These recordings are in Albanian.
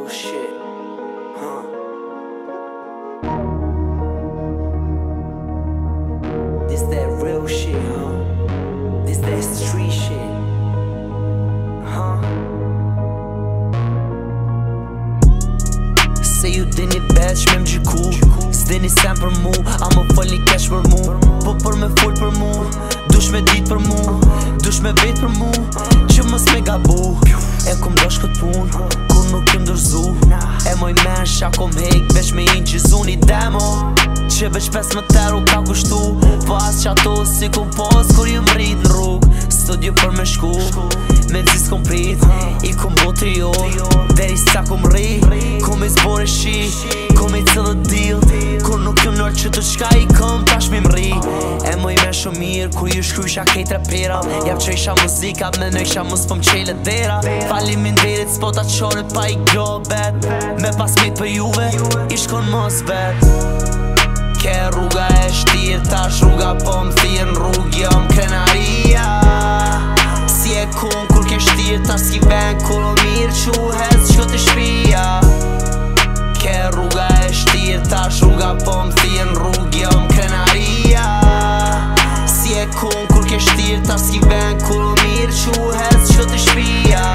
real shit, huh? This that real shit, huh? This that street shit, huh? Se ju dini veç me m'gjyku, s'dini sen për mu, a më folni keq për mu. Po për me fol për mu, dush me dit për mu, dush me vet për mu, që mës me gabu. E kom dosh kët pun, kur nuk jem dërzu. E moj men sha kom hek, veç me in gjizu një demo, që veç 15 euro ka kushtu. Po as që ato si kom pos, kur jem rrit në rrug. Studio për me shku, me nëzis kom prit, i kom botë jo, deri sa kom rri. Kom i zbore shi, kom i cëllë deal, kur nuk jem nërë që të qka i kom tash mi mri. E moj men shumë mirë, kur ju shkrysha kejt rapera, jam që isha muzika, me në isha mus pëm qele dera. Faleminderit s'po ta qonet pa i globet, me pas mit për juve, ish kon mos vet. Ke rruga e shtirë, tash rruga po m'thirë, në rrug jom krenaria. Si e kun kur ke shtirë, tash s'ki ven kolo mirë, quhet qo të shpia. Ke rruga e shtirë, tash rruga po m'thirë, në rrug jom krenaria. Si e kun kur ke shtirë, tash s'ki ven kolo mirë, quhet qo të shpia.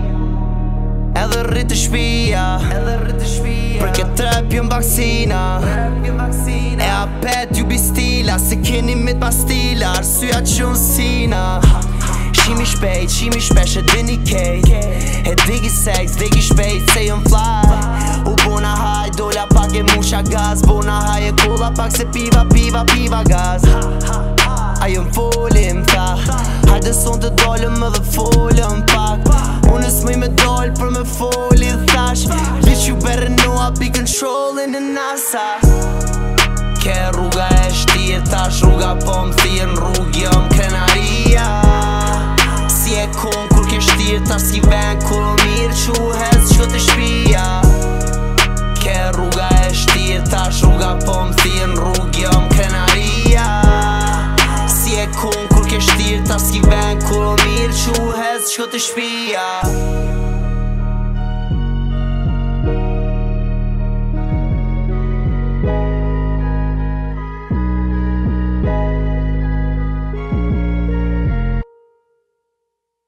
Edhe rrit të shpia, për këtë trep jëm vaksina. E apet ju bistila, se keni mit pastila, arsyja që unë sina. Shimi shpesh e dini kejt, e digi sex, digi shpejt, se jëm fly. U bona haj, dolla pak e musha gaz, bona haj e kolla pak se piva gaz. A jëm folim ta, hajde son të dollëm edhe folëm pak. Unë s'mëj me doll për me foli thash, bitch you better know I be controlling the NASA. Ke rruga e shtirë, tash rruga po m'thirë, në rrug jom krenaria. Si e kun kur ke shtirë, tash s'ki ven kolo mirë, quhet qo të shpia. Ke rruga e shtirë, tash rruga po m'thirë, në rrug jom krenaria. Si e kun kur ke shtirë, tash s'ki ven kolo mirë, quhet qo të shpia.